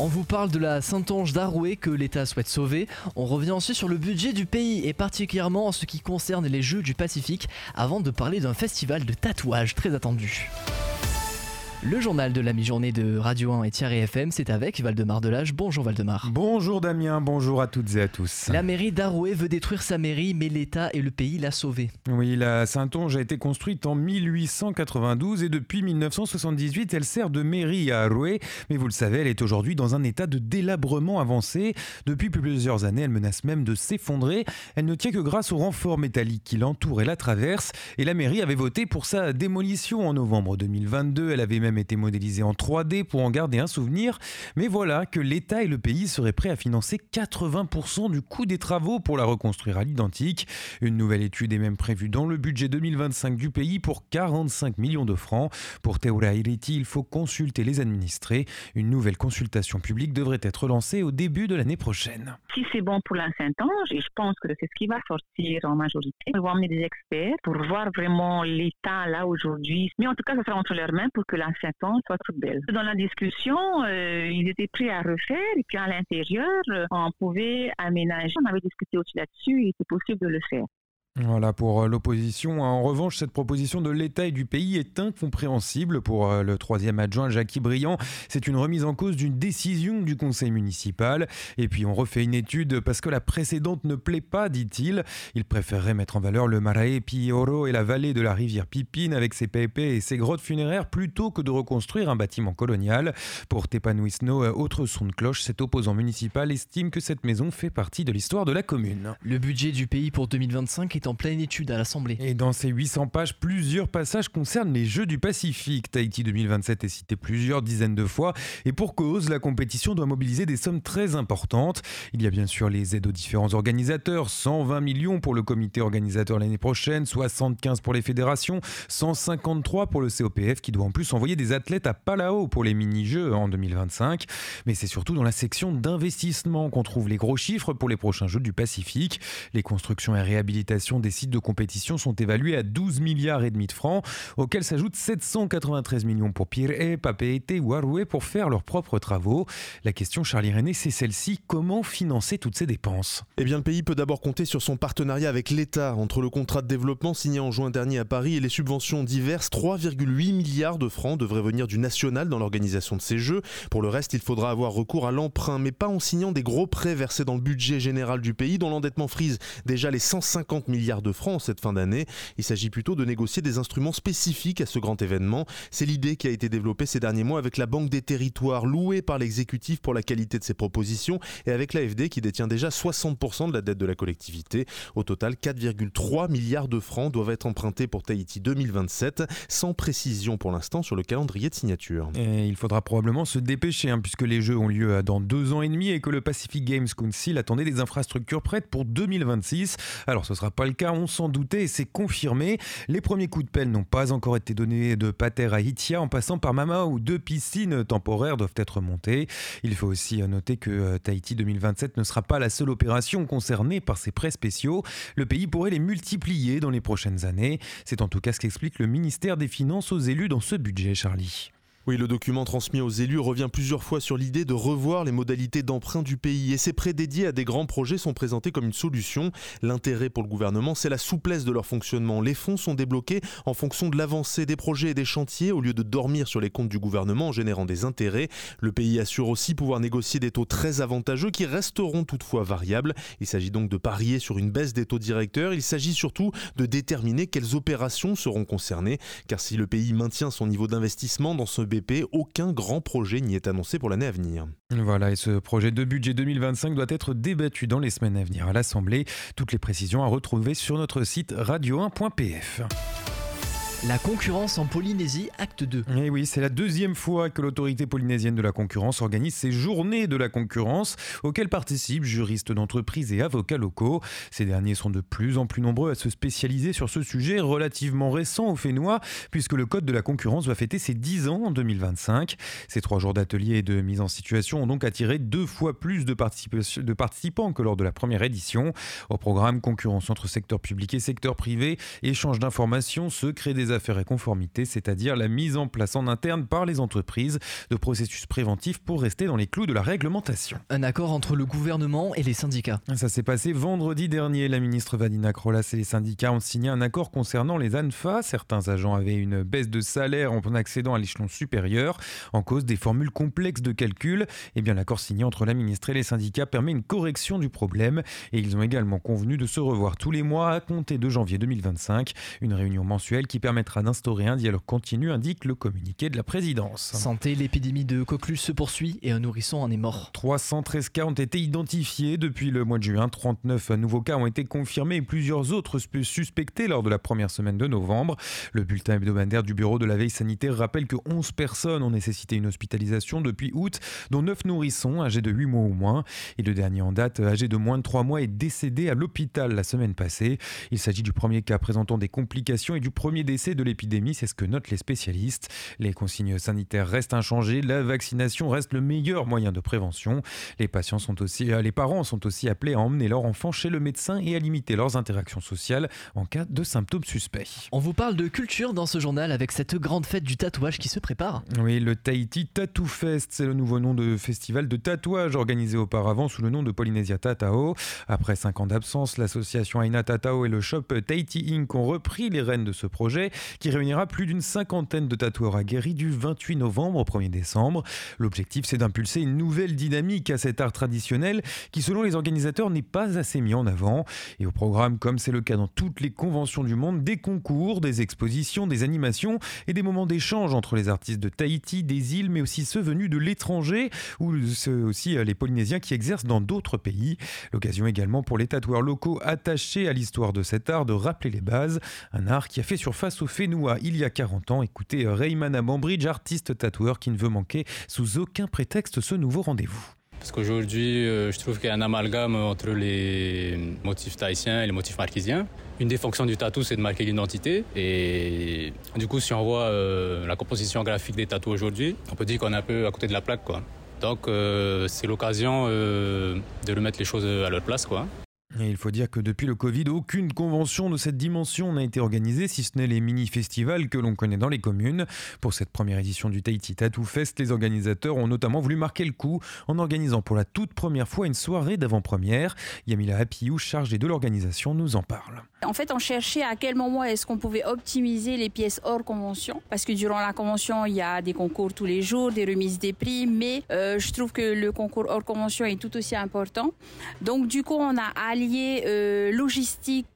On vous parle de la Saintonge d'Arouet que l'État souhaite sauver. On revient ensuite sur le budget du pays et particulièrement en ce qui concerne les Jeux du Pacifique avant de parler d'un festival de tatouage très attendu. Le journal de la mi-journée de Radio 1 et Thierry FM, c'est avec Valdemar Delage. Bonjour Valdemar. Bonjour Damien, bonjour à toutes et à tous. La mairie d'Arouet veut détruire sa mairie, mais l'État et le pays l'a sauvée. Oui, la Saintonge a été construite en 1892 et depuis 1978, elle sert de mairie à Arouet. Mais vous le savez, elle est aujourd'hui dans un état de délabrement avancé. Depuis plusieurs années, elle menace même de s'effondrer. Elle ne tient que grâce aux renforts métalliques qui l'entourent et la traversent. Et la mairie avait voté pour sa démolition en novembre 2022. Elle avait même été modélisée en 3D pour en garder un souvenir. Mais voilà que l'État et le pays seraient prêts à financer 80% du coût des travaux pour la reconstruire à l'identique. Une nouvelle étude est même prévue dans le budget 2025 du pays pour 45 millions de francs. Pour Teura Iriti, il faut consulter les administrés. Une nouvelle consultation publique devrait être lancée au début de l'année prochaine. Si c'est bon pour la Saintonge, et je pense que c'est ce qui va sortir en majorité, ils vont amener des experts pour voir vraiment l'état là aujourd'hui. Mais en tout cas, ça sera entre leurs mains pour que la Saintonge soit toute belle. Dans la discussion, ils étaient prêts à refaire et puis à l'intérieur, on pouvait aménager. On avait discuté aussi là-dessus et c'est possible de le faire. Voilà pour l'opposition. En revanche, cette proposition de l'État et du pays est incompréhensible pour le troisième adjoint Jackie Briand. C'est une remise en cause d'une décision du conseil municipal. Et puis on refait une étude parce que la précédente ne plaît pas, dit-il. Il préférerait mettre en valeur le Marae Pioro et la vallée de la rivière Pipine avec ses pépés et ses grottes funéraires plutôt que de reconstruire un bâtiment colonial. Pour Tepanuisno, autre son de cloche, cet opposant municipal estime que cette maison fait partie de l'histoire de la commune. Le budget du pays pour 2025 est en pleine étude à l'Assemblée. Et dans ces 800 pages, plusieurs passages concernent les Jeux du Pacifique. Tahiti 2027 est cité plusieurs dizaines de fois. Et pour cause, la compétition doit mobiliser des sommes très importantes. Il y a bien sûr les aides aux différents organisateurs, 120 millions pour le comité organisateur l'année prochaine, 75 pour les fédérations, 153 pour le COPF qui doit en plus envoyer des athlètes à Palau pour les mini-jeux en 2025. Mais c'est surtout dans la section d'investissement qu'on trouve les gros chiffres pour les prochains Jeux du Pacifique. Les constructions et réhabilitations des sites de compétition sont évalués à 12 milliards et demi de francs, auxquels s'ajoutent 793 millions pour Pirée, Papeete ou Arouet pour faire leurs propres travaux. La question, Charlie René, c'est celle-ci: comment financer toutes ces dépenses ? Eh bien, le pays peut d'abord compter sur son partenariat avec l'État. Entre le contrat de développement signé en juin dernier à Paris et les subventions diverses, 3,8 milliards de francs devraient venir du national dans l'organisation de ces Jeux. Pour le reste, il faudra avoir recours à l'emprunt, mais pas en signant des gros prêts versés dans le budget général du pays, dont l'endettement frise déjà les 150 milliards de francs en cette fin d'année. Il s'agit plutôt de négocier des instruments spécifiques à ce grand événement. C'est l'idée qui a été développée ces derniers mois avec la Banque des Territoires, louée par l'exécutif pour la qualité de ses propositions, et avec l'AFD qui détient déjà 60% de la dette de la collectivité. Au total, 4,3 milliards de francs doivent être empruntés pour Tahiti 2027, sans précision pour l'instant sur le calendrier de signature. Et il faudra probablement se dépêcher puisque les Jeux ont lieu dans 2 ans et demi et que le Pacific Games Council attendait des infrastructures prêtes pour 2026. Alors ce ne sera pas le cas, on s'en doutait et c'est confirmé. Les premiers coups de pelle n'ont pas encore été donnés de Pater à Hitia en passant par Mama où 2 piscines temporaires doivent être montées. Il faut aussi noter que Tahiti 2027 ne sera pas la seule opération concernée par ces prêts spéciaux. Le pays pourrait les multiplier dans les prochaines années. C'est en tout cas ce qu'explique le ministère des Finances aux élus dans ce budget, Charlie. Oui, le document transmis aux élus revient plusieurs fois sur l'idée de revoir les modalités d'emprunt du pays et ces prêts dédiés à des grands projets sont présentés comme une solution. L'intérêt pour le gouvernement, c'est la souplesse de leur fonctionnement. Les fonds sont débloqués en fonction de l'avancée des projets et des chantiers au lieu de dormir sur les comptes du gouvernement en générant des intérêts. Le pays assure aussi pouvoir négocier des taux très avantageux qui resteront toutefois variables. Il s'agit donc de parier sur une baisse des taux directeurs. Il s'agit surtout de déterminer quelles opérations seront concernées. Car si le pays maintient son niveau d'investissement dans ce BP, aucun grand projet n'y est annoncé pour l'année à venir. Voilà, et ce projet de budget 2025 doit être débattu dans les semaines à venir à l'Assemblée. Toutes les précisions à retrouver sur notre site radio1.pf. La concurrence en Polynésie, acte 2. Et oui, c'est la 2e fois que l'autorité polynésienne de la concurrence organise ces journées de la concurrence auxquelles participent juristes d'entreprise et avocats locaux. Ces derniers sont de plus en plus nombreux à se spécialiser sur ce sujet relativement récent au Fénois, puisque le Code de la concurrence va fêter ses 10 ans en 2025. Ces 3 jours d'ateliers et de mise en situation ont donc attiré 2 fois plus de participants que lors de la première édition. Au programme, concurrence entre secteur public et secteur privé, échange d'informations, secret des affaires et conformités, c'est-à-dire la mise en place en interne par les entreprises de processus préventifs pour rester dans les clous de la réglementation. Un accord entre le gouvernement et les syndicats. Ça s'est passé vendredi dernier. La ministre Vanina Krollas et les syndicats ont signé un accord concernant les ANFA. Certains agents avaient une baisse de salaire en accédant à l'échelon supérieur en cause des formules complexes de calcul. Eh bien, l'accord signé entre la ministre et les syndicats permet une correction du problème et ils ont également convenu de se revoir tous les mois à compter de janvier 2025. Une réunion mensuelle qui permettra d'instaurer un dialogue continu, indique le communiqué de la présidence. Santé, l'épidémie de coqueluche se poursuit et un nourrisson en est mort. 313 cas ont été identifiés depuis le mois de juin. 39 nouveaux cas ont été confirmés et plusieurs autres suspectés lors de la première semaine de novembre. Le bulletin hebdomadaire du bureau de la veille sanitaire rappelle que 11 personnes ont nécessité une hospitalisation depuis août, dont 9 nourrissons âgés de 8 mois ou moins. Et le dernier en date, âgé de moins de 3 mois, est décédé à l'hôpital la semaine passée. Il s'agit du premier cas présentant des complications et du premier décès de l'épidémie, c'est ce que notent les spécialistes. Les consignes sanitaires restent inchangées, la vaccination reste le meilleur moyen de prévention. Les parents sont aussi appelés à emmener leur enfant chez le médecin et à limiter leurs interactions sociales en cas de symptômes suspects. On vous parle de culture dans ce journal avec cette grande fête du tatouage qui se prépare. Oui, le Tahiti Tattoo Fest, c'est le nouveau nom de festival de tatouage organisé auparavant sous le nom de Polynesia Tatao. Après 5 ans d'absence, l'association Aina Tatao et le shop Tahiti Inc. ont repris les rênes de ce projet qui réunira plus d'une cinquantaine de tatoueurs aguerris du 28 novembre au 1er décembre. L'objectif, c'est d'impulser une nouvelle dynamique à cet art traditionnel qui, selon les organisateurs, n'est pas assez mis en avant. Et au programme, comme c'est le cas dans toutes les conventions du monde, des concours, des expositions, des animations et des moments d'échange entre les artistes de Tahiti, des îles, mais aussi ceux venus de l'étranger ou ceux aussi les Polynésiens qui exercent dans d'autres pays. L'occasion également pour les tatoueurs locaux attachés à l'histoire de cet art de rappeler les bases. Un art qui a fait surface au Fénoua il y a 40 ans. Écoutez Raymana Bambridge, artiste tatoueur qui ne veut manquer sous aucun prétexte ce nouveau rendez-vous. Parce qu'aujourd'hui, je trouve qu'il y a un amalgame entre les motifs tahitiens et les motifs marquisiens. Une des fonctions du tatou, c'est de marquer l'identité. Et du coup, si on voit la composition graphique des tatous aujourd'hui, on peut dire qu'on est un peu à côté de la plaque, quoi. Donc, c'est l'occasion de remettre les choses à leur place, quoi. Et il faut dire que depuis le Covid, aucune convention de cette dimension n'a été organisée, si ce n'est les mini-festivals que l'on connaît dans les communes. Pour cette première édition du Tahiti Tattoo Fest, les organisateurs ont notamment voulu marquer le coup en organisant pour la toute première fois une soirée d'avant-première. Yamila Apiou, chargée de l'organisation, nous en parle. En fait, on cherchait à quel moment est-ce qu'on pouvait optimiser les pièces hors convention. Parce que durant la convention, il y a des concours tous les jours, des remises des prix. Mais je trouve que le concours hors convention est tout aussi important. Donc du coup, on a allié logistique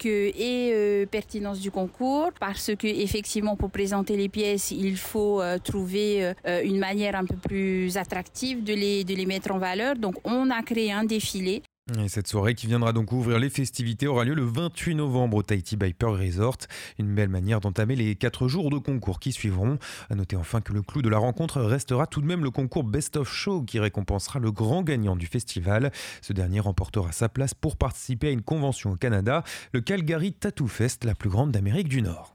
et pertinence du concours. Parce que effectivement, pour présenter les pièces, il faut trouver une manière un peu plus attractive de les mettre en valeur. Donc on a créé un défilé. Et cette soirée qui viendra donc ouvrir les festivités aura lieu le 28 novembre au Tahiti by Pearl Resort. Une belle manière d'entamer les 4 jours de concours qui suivront. À noter enfin que le clou de la rencontre restera tout de même le concours Best of Show qui récompensera le grand gagnant du festival. Ce dernier remportera sa place pour participer à une convention au Canada, le Calgary Tattoo Fest, la plus grande d'Amérique du Nord.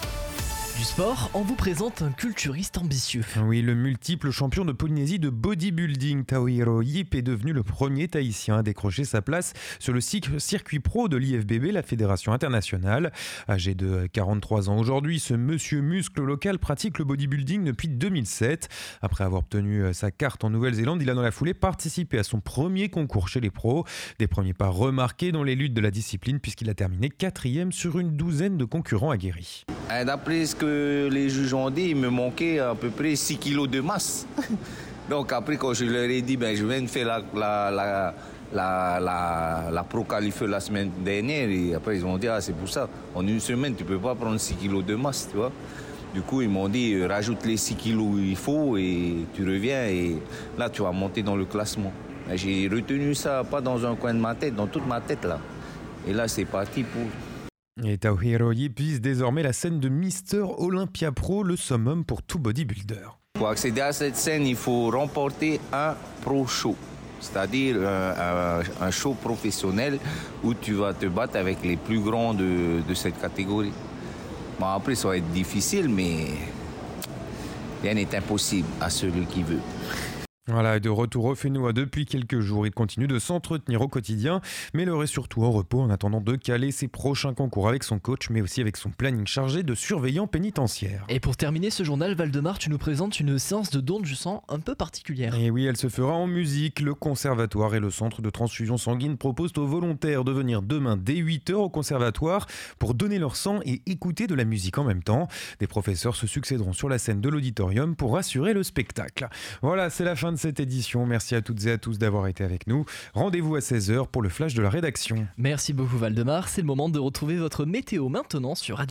Du sport, on vous présente un culturiste ambitieux. Oui, le multiple champion de Polynésie de bodybuilding, Taohiro Yip, est devenu le premier Tahitien à décrocher sa place sur le circuit pro de l'IFBB, la Fédération internationale. Âgé de 43 ans aujourd'hui, ce monsieur muscle local pratique le bodybuilding depuis 2007. Après avoir obtenu sa carte en Nouvelle-Zélande, il a dans la foulée participé à son premier concours chez les pros. Des premiers pas remarqués dans les luttes de la discipline puisqu'il a terminé 4e sur une douzaine de concurrents aguerris. D'après ce que les juges ont dit, il me manquait à peu près 6 kilos de masse. Donc après, quand je leur ai dit, je viens de faire la Pro Qualifier la semaine dernière, et après ils ont dit, c'est pour ça, en une semaine, tu ne peux pas prendre 6 kilos de masse, tu vois. Du coup, ils m'ont dit, rajoute les 6 kilos où il faut et tu reviens et là, tu vas monter dans le classement. J'ai retenu ça, pas dans un coin de ma tête, dans toute ma tête là. Et là, c'est parti pour... Et Taohiro Yip vise désormais la scène de Mister Olympia Pro, le summum pour tout bodybuilder. Pour accéder à cette scène, il faut remporter un pro show, c'est-à-dire un show professionnel où tu vas te battre avec les plus grands de cette catégorie. Bon, après, ça va être difficile, mais rien n'est impossible à celui qui veut. Voilà, et de retour au Fénois depuis quelques jours, il continue de s'entretenir au quotidien, mais il est surtout au repos en attendant de caler ses prochains concours avec son coach, mais aussi avec son planning chargé de surveillant pénitentiaire. Et pour terminer ce journal, Valdemar, tu nous présentes une séance de don du sang un peu particulière. Et oui, elle se fera en musique. Le conservatoire et le centre de transfusion sanguine proposent aux volontaires de venir demain dès 8h au conservatoire pour donner leur sang et écouter de la musique en même temps. Des professeurs se succéderont sur la scène de l'auditorium pour assurer le spectacle. Voilà, c'est la fin de cette édition. Merci à toutes et à tous d'avoir été avec nous. Rendez-vous à 16h pour le flash de la rédaction. Merci beaucoup Valdemar, c'est le moment de retrouver votre météo maintenant sur Radio